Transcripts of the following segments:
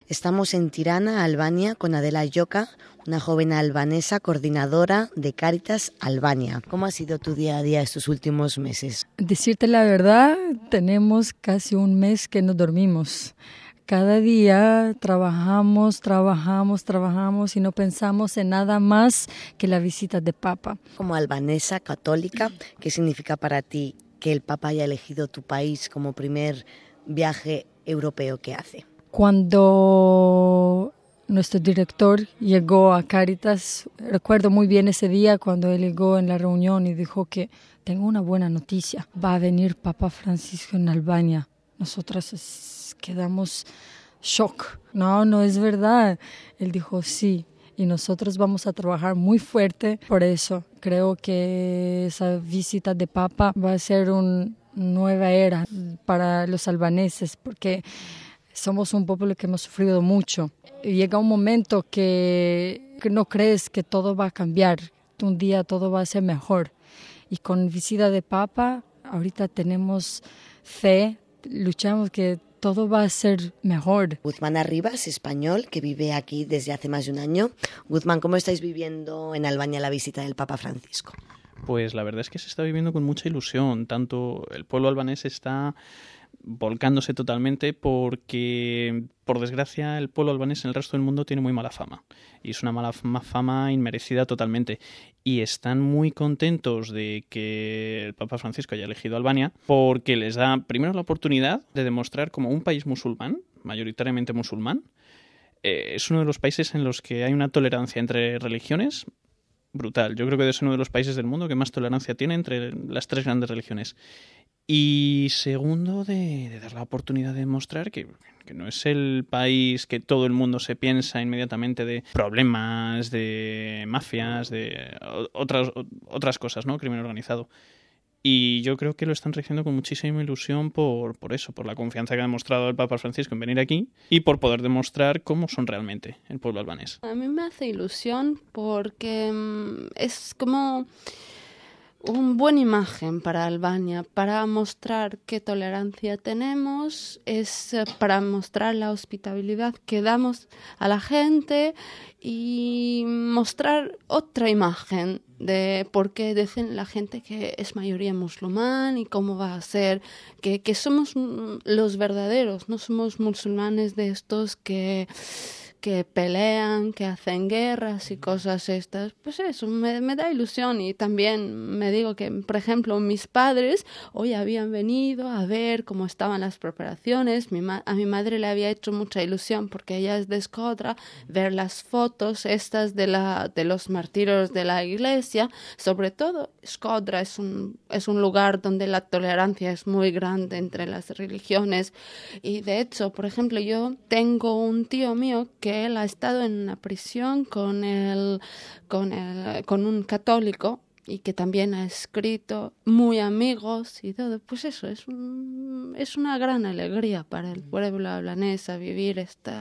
Estamos en Tirana, Albania, con Adela Joka, una joven albanesa coordinadora de Cáritas Albania. ¿Cómo ha sido tu día a día estos últimos meses? Decirte la verdad, tenemos casi un mes que no dormimos. Cada día trabajamos y no pensamos en nada más que la visita de Papa. Como albanesa católica, ¿qué significa para ti que el Papa haya elegido tu país como primer viaje europeo que hace? Cuando nuestro director llegó a Cáritas, recuerdo muy bien ese día cuando él llegó en la reunión y dijo que tengo una buena noticia, va a venir Papa Francisco en Albania. Nosotros quedamos shock. No es verdad. Él dijo sí. Y nosotros vamos a trabajar muy fuerte por eso. Creo que esa visita de Papa va a ser una nueva era para los albaneses, porque somos un pueblo que hemos sufrido mucho. Llega un momento que no crees que todo va a cambiar. Un día todo va a ser mejor. Y con visita de Papa, ahorita tenemos fe, luchamos que todo va a ser mejor. Guzmán Arribas, español, que vive aquí desde hace más de un año. Guzmán, ¿cómo estáis viviendo en Albania la visita del Papa Francisco? Pues la verdad es que se está viviendo con mucha ilusión. Tanto el pueblo albanés está volcándose totalmente porque, por desgracia, el pueblo albanés en el resto del mundo tiene muy mala fama. Y es una mala fama inmerecida totalmente. Y están muy contentos de que el Papa Francisco haya elegido Albania porque les da, primero, la oportunidad de demostrar como un país musulmán, mayoritariamente musulmán, es uno de los países en los que hay una tolerancia entre religiones brutal. Yo creo que es uno de los países del mundo que más tolerancia tiene entre las tres grandes religiones. Y segundo, de dar la oportunidad de demostrar que no es el país que todo el mundo se piensa inmediatamente de problemas, de mafias, de otras cosas, ¿no? Crimen organizado. Y yo creo que lo están recibiendo con muchísima ilusión por eso, por la confianza que ha demostrado el Papa Francisco en venir aquí y por poder demostrar cómo son realmente el pueblo albanés. A mí me hace ilusión porque es como una buena imagen para Albania, para mostrar qué tolerancia tenemos, es para mostrar la hospitalidad que damos a la gente y mostrar otra imagen de por qué dicen la gente que es mayoría musulmán y cómo va a ser, que somos los verdaderos, no somos musulmanes de estos que pelean, que hacen guerras y cosas estas. Pues eso, me da ilusión y también me digo que, por ejemplo, mis padres hoy habían venido a ver cómo estaban las preparaciones. A mi madre le había hecho mucha ilusión porque ella es de Shkodra, ver las fotos estas de los martirios de la iglesia. Sobre todo, Shkodra es un lugar donde la tolerancia es muy grande entre las religiones y de hecho, por ejemplo, yo tengo un tío mío que él ha estado en una prisión con un católico y que también ha escrito, muy amigos y todo. Pues eso, es una gran alegría para el pueblo albanés a vivir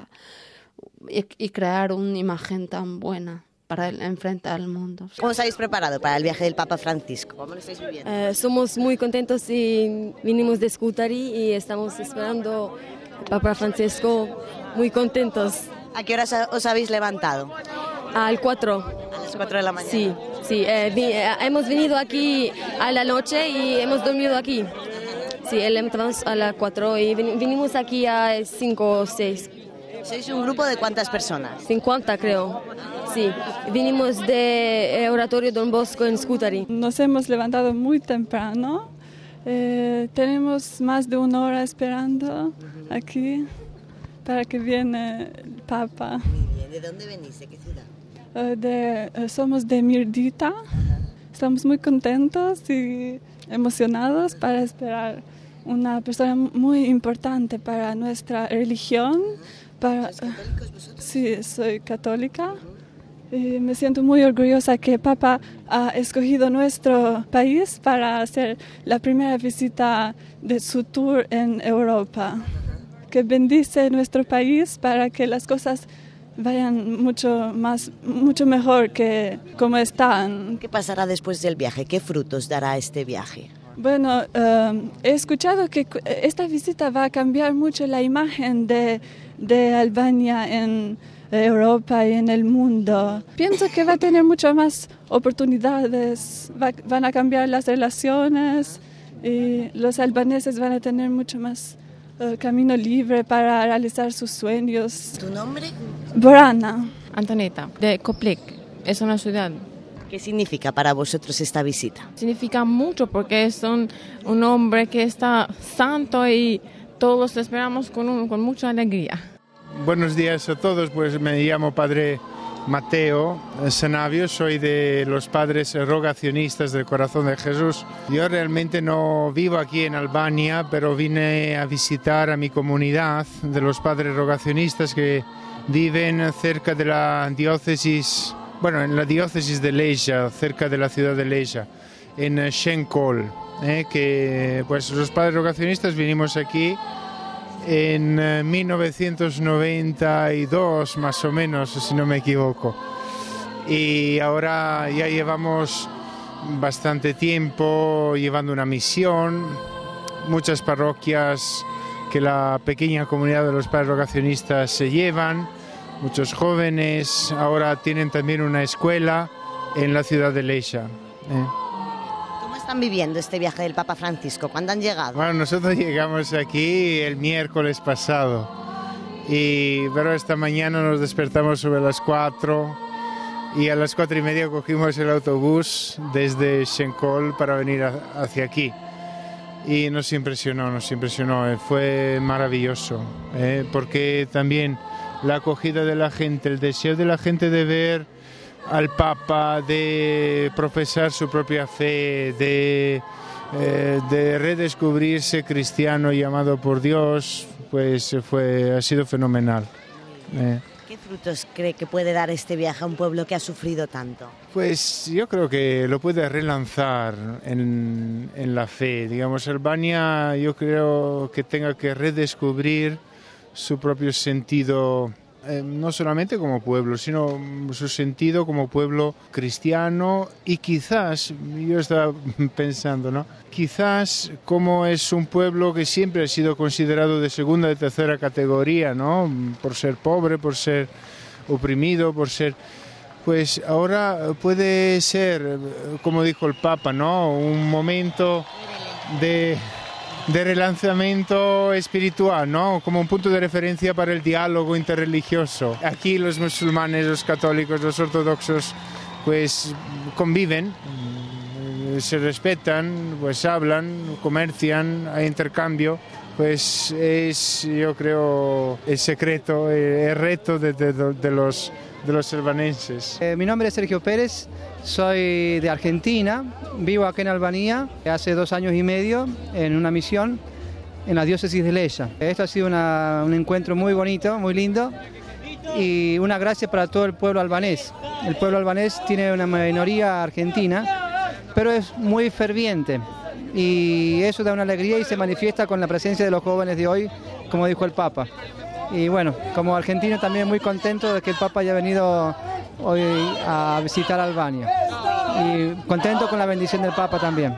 y crear una imagen tan buena para enfrentar al mundo. ¿Cómo os habéis preparado para el viaje del Papa Francisco? ¿Cómo lo estáis viviendo? Somos muy contentos y vinimos de Scutari y estamos esperando al Papa Francisco muy contentos. ¿A qué horas os habéis levantado? Al 4. A las 4 de la mañana. Sí. Hemos venido aquí a la noche y hemos dormido aquí. Sí, entramos a las 4 y vinimos aquí a 5 o 6. ¿Sois un grupo de cuántas personas? 50 creo. Sí, vinimos de Oratorio Don Bosco en Scutari. Nos hemos levantado muy temprano. Tenemos más de 1 hora esperando aquí para que viene el Papa. Muy bien. ¿De dónde venís? ¿De qué ciudad? Somos de Mirdita. Ajá. Estamos muy contentos y emocionados para esperar una persona muy importante para nuestra religión. ¿Sois católicos vosotros? Sí, soy católica. Y me siento muy orgullosa que el Papa ha escogido nuestro país para hacer la primera visita de su tour en Europa. Que bendice nuestro país para que las cosas vayan mucho mejor que como están. ¿Qué pasará después del viaje? ¿Qué frutos dará este viaje? Bueno, he escuchado que esta visita va a cambiar mucho la imagen de de Albania en Europa y en el mundo. Pienso que va a tener mucho más oportunidades, van a cambiar las relaciones y los albaneses van a tener mucho más camino libre para realizar sus sueños. ¿Tu nombre? Borana. Antoneta, de Koplik, es una ciudad. ¿Qué significa para vosotros esta visita? Significa mucho porque es un hombre que está santo y todos lo esperamos con mucha alegría. Buenos días a todos, pues me llamo Padre Mateo Sanavio, soy de los Padres Rogacionistas del Corazón de Jesús. Yo realmente no vivo aquí en Albania, pero vine a visitar a mi comunidad de los Padres Rogacionistas que viven cerca de la diócesis, bueno, en la diócesis de Leja, cerca de la ciudad de Leja, en Shenkol, que pues los Padres Rogacionistas vinimos aquí en 1992 más o menos, si no me equivoco, y ahora ya llevamos bastante tiempo llevando una misión, muchas parroquias que la pequeña comunidad de los Padres Rogacionistas se llevan, muchos jóvenes, ahora tienen también una escuela en la ciudad de Leja. ¿Cómo están viviendo este viaje del Papa Francisco? ¿Cuándo han llegado? Bueno, nosotros llegamos aquí el miércoles pasado, pero esta mañana nos despertamos sobre las 4 y a las 4:30 cogimos el autobús desde Shenkol para venir hacia aquí. Y nos impresionó, fue maravilloso, porque también la acogida de la gente, el deseo de la gente de ver al Papa, de profesar su propia fe, de redescubrirse cristiano y amado por Dios, pues ha sido fenomenal. ¿Qué frutos cree que puede dar este viaje a un pueblo que ha sufrido tanto? Pues yo creo que lo puede relanzar en la fe. Digamos, Albania yo creo que tenga que redescubrir su propio sentido, no solamente como pueblo, sino su sentido como pueblo cristiano y quizás, yo estaba pensando, ¿no? Quizás como es un pueblo que siempre ha sido considerado de segunda y tercera categoría, ¿no? Por ser pobre, por ser oprimido, por ser... Pues ahora puede ser, como dijo el Papa, ¿no? Un momento de relanzamiento espiritual, ¿no? Como un punto de referencia para el diálogo interreligioso. Aquí los musulmanes, los católicos, los ortodoxos, pues conviven, se respetan, pues hablan, comercian, hay intercambio. Pues es, yo creo, el secreto, el reto de los albanenses. Mi nombre es Sergio Pérez, soy de Argentina, vivo aquí en Albania hace 2 años y medio en una misión en la diócesis de Leja. Esto ha sido un encuentro muy bonito, muy lindo y una gracia para todo el pueblo albanés. El pueblo albanés tiene una minoría argentina, pero es muy ferviente y eso da una alegría y se manifiesta con la presencia de los jóvenes de hoy, como dijo el Papa. Y bueno, como argentino también muy contento de que el Papa haya venido hoy a visitar Albania. Y contento con la bendición del Papa también.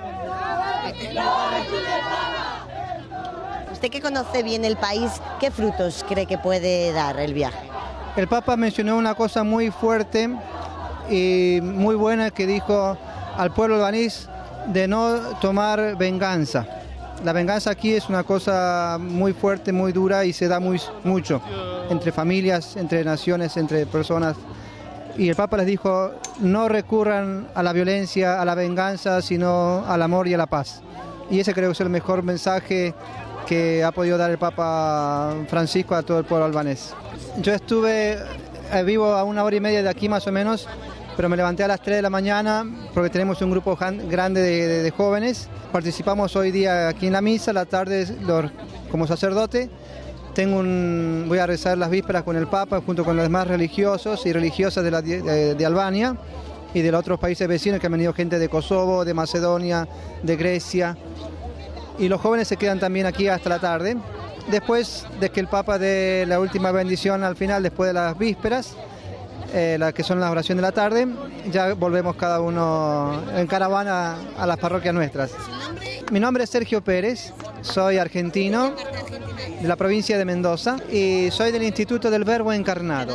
Usted que conoce bien el país, ¿qué frutos cree que puede dar el viaje? El Papa mencionó una cosa muy fuerte y muy buena que dijo al pueblo albanés de no tomar venganza. La venganza aquí es una cosa muy fuerte, muy dura y se da mucho entre familias, entre naciones, entre personas. Y el Papa les dijo, no recurran a la violencia, a la venganza, sino al amor y a la paz. Y ese creo que es el mejor mensaje que ha podido dar el Papa Francisco a todo el pueblo albanés. Yo vivo a 1 hora y media de aquí más o menos, pero me levanté a las 3 de la mañana porque tenemos un grupo grande de jóvenes. Participamos hoy día aquí en la misa, a la tarde como sacerdote. Voy a rezar las vísperas con el Papa junto con los demás religiosos y religiosas de Albania y de los otros países vecinos que han venido gente de Kosovo, de Macedonia, de Grecia. Y los jóvenes se quedan también aquí hasta la tarde. Después de que el Papa dé la última bendición al final, después de las vísperas, que son las oraciones de la tarde, ya volvemos cada uno en caravana a las parroquias nuestras. Mi nombre es Sergio Pérez. soy argentino, de la provincia de Mendoza, y soy del Instituto del Verbo Encarnado.